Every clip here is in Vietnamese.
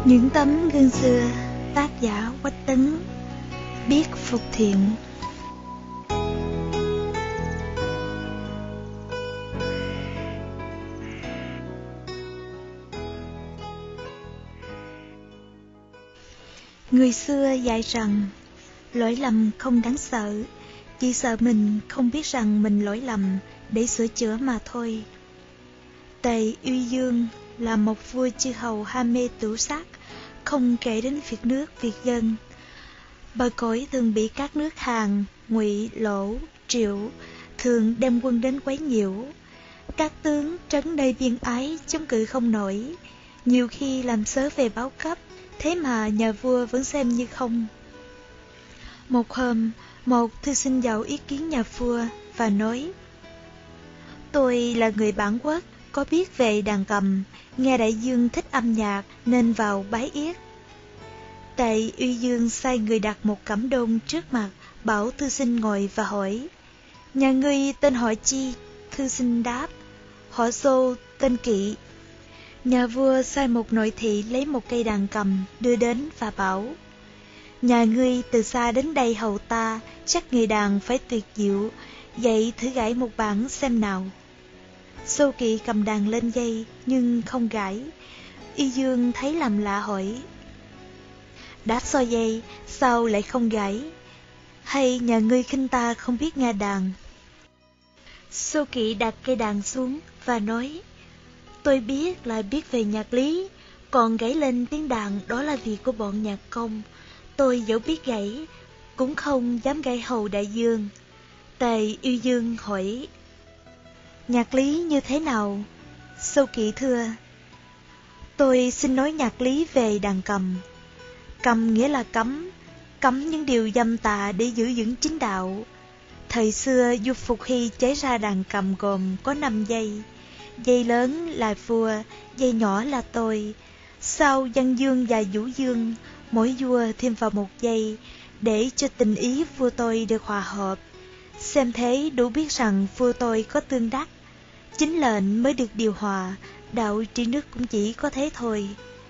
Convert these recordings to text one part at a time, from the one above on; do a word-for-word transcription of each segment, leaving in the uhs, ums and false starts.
Những tấm gương xưa, tác giả Quách Tấn. Biết phục thiện. Người xưa dạy rằng lỗi lầm không đáng sợ, chỉ sợ mình không biết rằng mình lỗi lầm để sửa chữa mà thôi. Tề Uy Dương là một vua chư hầu ham mê tửu sắc, không kể đến việc nước việc dân. Bờ cõi thường bị các nước Hàn, Ngụy, Lỗ, Triệu thường đem quân đến quấy nhiễu. Các tướng trấn nơi biên ái chống cự không nổi, nhiều khi làm sớ về báo cấp, thế mà nhà vua vẫn xem như không. Một hôm, một thư sinh vào ý kiến nhà vua và nói: "Tôi là người bản quốc, có biết về đàn cầm, nghe đại dương thích âm nhạc nên vào bái yết." Tề Uy Dương sai người đặt một cẩm đôn trước mặt, bảo thư sinh ngồi và hỏi: "Nhà ngươi tên họ chi?" Thư sinh đáp: "Họ Xô, tên Kỵ." Nhà vua sai một nội thị lấy một cây đàn cầm đưa đến và bảo: "Nhà ngươi từ xa đến đây hầu ta, chắc nghề đàn phải tuyệt diệu, vậy thử gảy một bản xem nào." Xô Kỵ cầm đàn lên dây nhưng không gảy. Uy Dương thấy làm lạ hỏi: "Đã so dây, sao lại không gảy? Hay nhà ngươi khinh ta không biết nghe đàn?" Xô Kỵ đặt cây đàn xuống và nói: "Tôi biết là biết về nhạc lý, còn gảy lên tiếng đàn đó là việc của bọn nhạc công. Tôi dẫu biết gảy, cũng không dám gảy hầu đại dương." Tề Uy Dương hỏi: "Nhạc lý như thế nào?" Xô Kỵ thưa: "Tôi xin nói nhạc lý về đàn cầm. Cầm nghĩa là cấm, cấm những điều dâm tà để giữ vững chính đạo. Thời xưa vua Phục Hy chế ra đàn cầm gồm có năm dây. Dây lớn là vua, dây nhỏ là tôi. Sau Văn Dương và Vũ Dương, mỗi vua thêm vào một dây, để cho tình ý vua tôi được hòa hợp. Xem thế đủ biết rằng vua tôi có tương đắc. Chính lệnh mới được điều hòa, đạo trị nước cũng chỉ có thế thôi."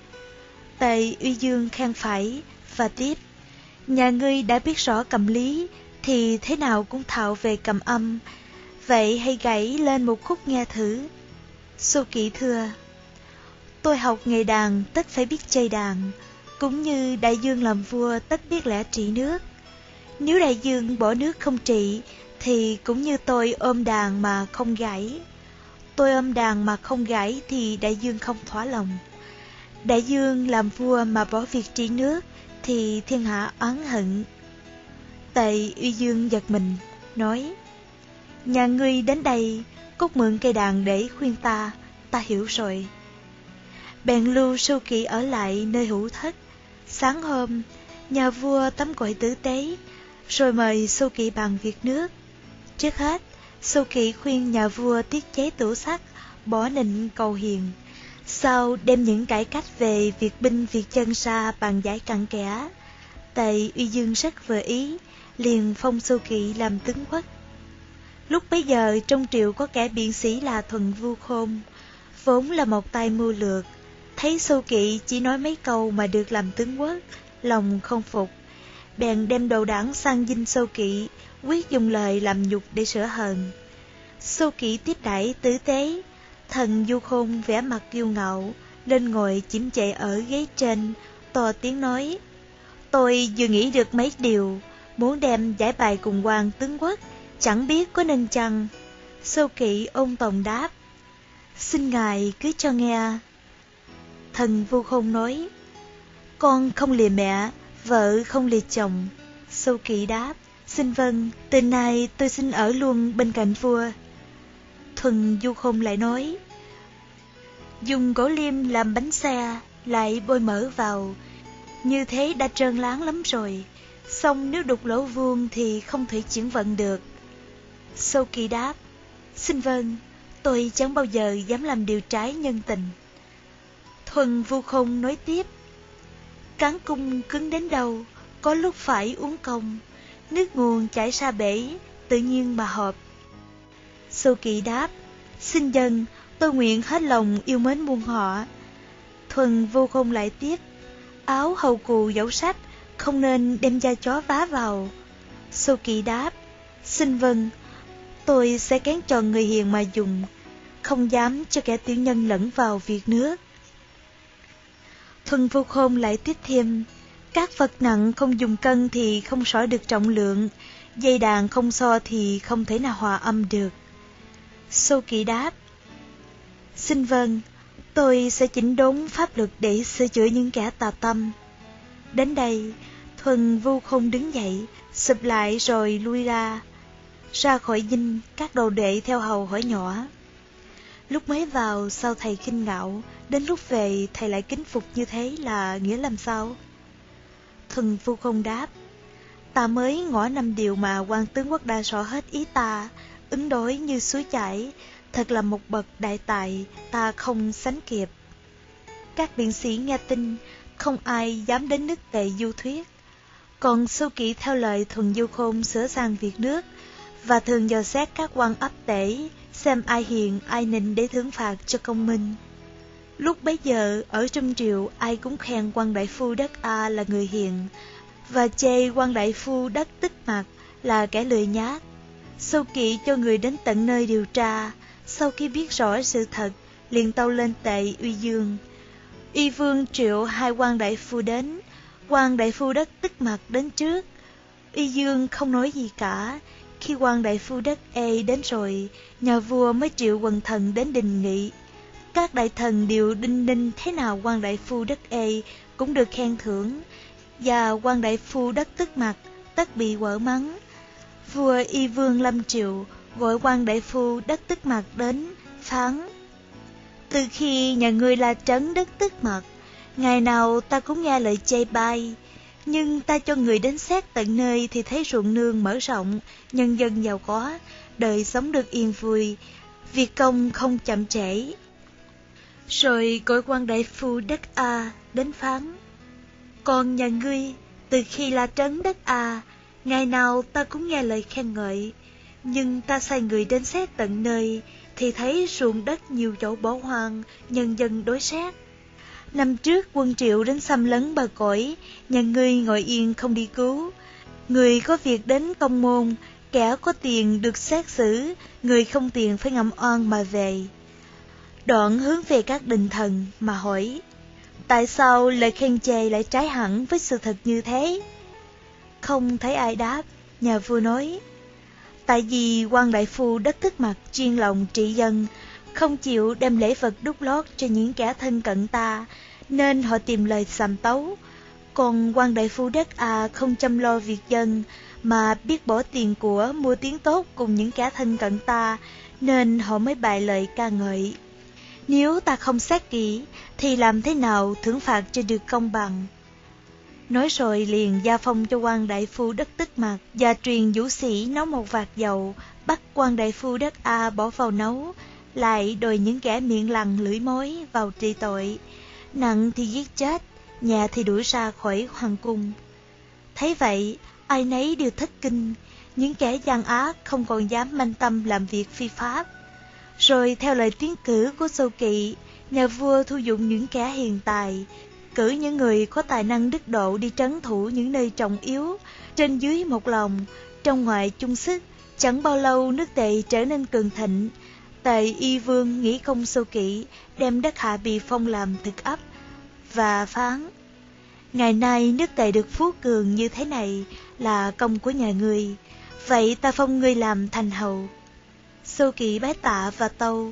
Tề Uy Dương khen phải và tiếp: "Nhà ngươi đã biết rõ cầm lý, thì thế nào cũng thạo về cầm âm. Vậy hãy gảy lên một khúc nghe thử." Xô Kỵ thưa: "Tôi học nghề đàn tất phải biết chơi đàn, cũng như đại dương làm vua tất biết lẽ trị nước. Nếu đại dương bỏ nước không trị, thì cũng như tôi ôm đàn mà không gảy. Tôi ôm đàn mà không gảy thì đại dương không thỏa lòng. Đại dương làm vua mà bỏ việc trị nước, thì thiên hạ oán hận." Tề Uy Dương giật mình, nói: "Nhà ngươi đến đây, cốt mượn cây đàn để khuyên ta, ta hiểu rồi." Bèn lưu Xô Kỵ ở lại nơi hữu thất. Sáng hôm, nhà vua tắm gội tử tế, rồi mời Xô Kỵ bàn việc nước. Trước hết, Xô Kỵ khuyên nhà vua tiết chế tửu sắc, bỏ nịnh cầu hiền. Sau đem những cải cách về việc binh việc chân ra bàn giải cặn kẽ. Tề Uy Dương rất vừa ý, liền phong Xô Kỵ làm tướng quốc. Lúc bấy giờ trong triều có kẻ biện sĩ là Thuần Vu Khôn, vốn là một tay mưu lược. Thấy Xô Kỵ chỉ nói mấy câu mà được làm tướng quốc, lòng không phục, bèn đem đầu đảng sang dinh Xô Kỵ, quyết dùng lời làm nhục để sửa hờn. Xô Kỵ tiếp đãi tử tế. Thần Vu Khôn vẻ mặt kiêu ngạo, lên ngồi chiếm chệ ở ghế trên, to tiếng nói: "Tôi vừa nghĩ được mấy điều, muốn đem giải bài cùng quan tướng quốc, chẳng biết có nên chăng?" Xô Kỵ ôn tồn đáp: "Xin ngài cứ cho nghe." Thần Vu Khôn nói: "Con không lìa mẹ, vợ không lìa chồng." Xô Kỵ đáp: "Xin vâng, từ nay tôi xin ở luôn bên cạnh vua." Thuần Vu Khôn lại nói: "Dùng gỗ liêm làm bánh xe, lại bôi mỡ vào, như thế đã trơn láng lắm rồi. Xong nếu đục lỗ vuông thì không thể chuyển vận được." Xô Kỵ đáp: "Xin vâng, tôi chẳng bao giờ dám làm điều trái nhân tình." Thuần Vu Khôn nói tiếp: "Cán cung cứng đến đâu, có lúc phải uống công. Nước nguồn chảy ra bể, tự nhiên mà hợp." Xô Kỵ đáp: "Xin dân, tôi nguyện hết lòng yêu mến muôn họ." Thuần Vu Khôn lại tiếp: áo hầu cù dẫu sách, không nên đem da chó vá vào. Sô Kỵ đáp, xin vâng, tôi sẽ kén chọn người hiền mà dùng, không dám cho kẻ tiểu nhân lẫn vào việc nước. Thuần Vô Khôn lại tiếp thêm, các vật nặng không dùng cân thì không sỏi được trọng lượng, dây đàn không so thì không thể nào hòa âm được. Sô Kỵ đáp, xin vâng, tôi sẽ chỉnh đốn pháp luật để sửa chữa những kẻ tà tâm. Đến đây, Thuần Vô Khôn đứng dậy, sụp lại rồi lui ra. Ra khỏi dinh, các đồ đệ theo hầu hỏi nhỏ. Lúc mới vào sao thầy khinh ngạo, đến lúc về thầy lại kính phục như thế là nghĩa làm sao? Thuần Vô Khôn đáp, ta mới ngỏ năm điều mà quan tướng quốc đã rõ hết ý ta, ứng đối như suối chảy, thật là một bậc đại tài, ta không sánh kịp. Các biện sĩ nghe tin, không ai dám đến nước Tề du thuyết. Còn Sô Kỵ theo lời Thuần Vô Khôn sửa sang việc nước, và thường dò xét các quan ấp tể, xem ai hiền ai nịnh để thưởng phạt cho công minh. Lúc bấy giờ ở trong triều ai cũng khen quan đại phu Đất A là người hiền, và chê quan đại phu Đất Tích Mặc là kẻ lười nhác. Sô Kỵ cho người đến tận nơi điều tra, sau khi biết rõ sự thật, liền tâu lên Tề Uy Dương. Uy Vương triệu hai quan đại phu đến, quan đại phu Đất Tích Mặc đến trước. Uy Dương không nói gì cả. Khi quan đại phu Đất Ê đến rồi, nhà vua mới triệu quần thần đến đình nghị. Các đại thần đều đinh ninh thế nào quan đại phu Đất Ê cũng được khen thưởng, và quan đại phu Đất Tích Mặc tất bị quở mắng. Vua Y Vương lâm triều gọi quan đại phu Đất Tích Mặc đến, phán: từ khi nhà ngươi là trấn Đất Tích Mặc, ngày nào ta cũng nghe lời chê bai, nhưng ta cho người đến xét tận nơi thì thấy ruộng nương mở rộng, nhân dân giàu có, đời sống được yên vui, việc công không chậm trễ. Rồi gọi quan đại phu Đất A đến phán: còn nhà ngươi, từ khi là trấn Đất A, ngày nào ta cũng nghe lời khen ngợi, nhưng ta sai người đến xét tận nơi thì thấy ruộng đất nhiều chỗ bỏ hoang, nhân dân đối xét. Năm trước quân Triệu đến xâm lấn bờ cõi, nhà ngươi ngồi yên không đi cứu. Người có việc đến công môn, kẻ có tiền được xét xử, người không tiền phải ngậm oan mà về. Đoạn hướng về các đình thần mà hỏi: tại sao lời khen chê lại trái hẳn với sự thật như thế? Không thấy ai đáp, nhà vua nói: tại vì quan đại phu Đất Tích Mặc chuyên lòng trị dân, không chịu đem lễ vật đút lót cho những kẻ thân cận ta, nên họ tìm lời sàm tấu. Còn quan đại phu Đất A không chăm lo việc dân, mà biết bỏ tiền của mua tiếng tốt cùng những kẻ thân cận ta, nên họ mới bày lời ca ngợi. Nếu ta không xét kỹ, thì làm thế nào thưởng phạt cho được công bằng? Nói rồi liền gia phong cho quan đại phu Đất Tích Mặc và truyền vũ sĩ nấu một vạc dầu, bắt quan đại phu Đất A bỏ vào nấu, lại đòi những kẻ miệng lằn lưỡi mối vào trị tội, nặng thì giết chết, nhẹ thì đuổi ra khỏi hoàng cung. Thấy vậy, ai nấy đều thất kinh, những kẻ gian ác không còn dám manh tâm làm việc phi pháp. Rồi theo lời tiến cử của Sô Kỵ, nhà vua thu dụng những kẻ hiền tài, cử những người có tài năng đức độ đi trấn thủ những nơi trọng yếu, trên dưới một lòng, trong ngoài chung sức. Chẳng bao lâu nước Tề trở nên cường thịnh. Tề Y Vương nghĩ công Sô Kỵ, đem đất Hạ Bì phong làm thực ấp, và phán: ngày nay nước Tề được phú cường như thế này là công của nhà ngươi, vậy ta phong ngươi làm thành hầu. Sô Kỵ bái tạ và tâu.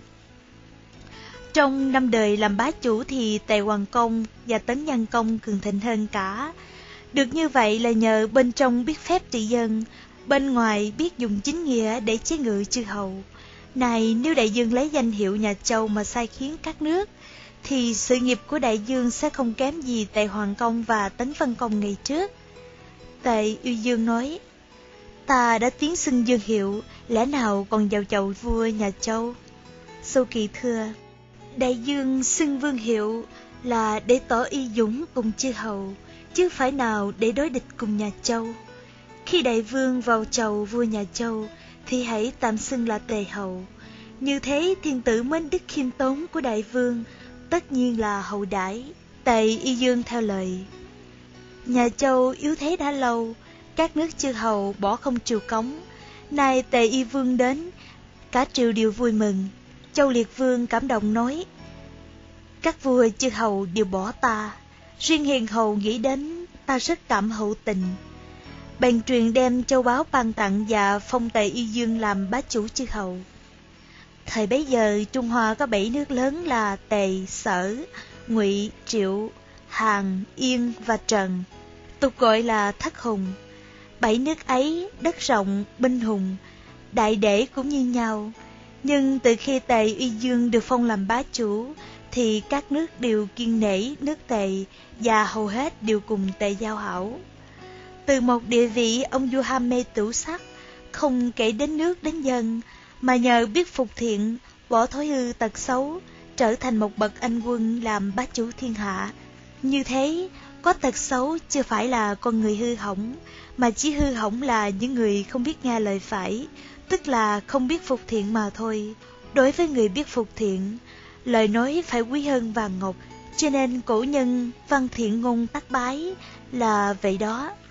Trong năm đời làm bá chủ thì Tề Hoàng Công và Tấn Nhân Công cường thịnh hơn cả. Được như vậy là nhờ bên trong biết phép trị dân, bên ngoài biết dùng chính nghĩa để chế ngự chư hầu. Này, nếu đại dương lấy danh hiệu nhà Châu mà sai khiến các nước, thì sự nghiệp của đại dương sẽ không kém gì Tề Hoàng Công và Tấn Văn Công ngày trước. Tề Uy Dương nói: ta đã tiến xưng dương hiệu, lẽ nào còn vào chầu vua nhà Châu? Sô Kỵ thưa: đại dương xưng vương hiệu là để tỏ y dũng cùng chư hầu, chứ phải nào để đối địch cùng nhà Châu. Khi đại vương vào chầu vua nhà Châu, thì hãy tạm xưng là Tề hầu. Như thế thiên tử mến đức khiêm tốn của đại vương, tất nhiên là hậu đãi. Tề Y Dương theo lời. Nhà Châu yếu thế đã lâu, các nước chư hầu bỏ không triều cống. Nay Tề Y Vương đến, cả triều đều vui mừng. Châu Liệt Vương cảm động nói: các vua chư hầu đều bỏ ta, riêng hiền hầu nghĩ đến ta rất cảm hữu tình. Bèn truyền đem châu báu ban tặng và phong Tề Y Dương làm bá chủ chư hầu. Thời bấy giờ Trung Hoa có bảy nước lớn là Tề, Sở, Ngụy, Triệu, Hàn, Yên và Trần, tục gọi là Thất Hùng. Bảy nước ấy đất rộng, binh hùng, đại để cũng như nhau. Nhưng từ khi Tề Y Dương được phong làm bá chủ, thì các nước đều kiêng nể nước Tề và hầu hết đều cùng Tề giao hảo. Từ một địa vị ông vua ham mê tửu sắc, không kể đến nước đến dân, mà nhờ biết phục thiện, bỏ thói hư tật xấu, trở thành một bậc anh quân làm bá chủ thiên hạ. Như thế, có tật xấu chưa phải là con người hư hỏng, mà chỉ hư hỏng là những người không biết nghe lời phải, tức là không biết phục thiện mà thôi. Đối với người biết phục thiện, lời nói phải quý hơn vàng ngọc, cho nên cổ nhân văn thiện ngôn tác bái là vậy đó.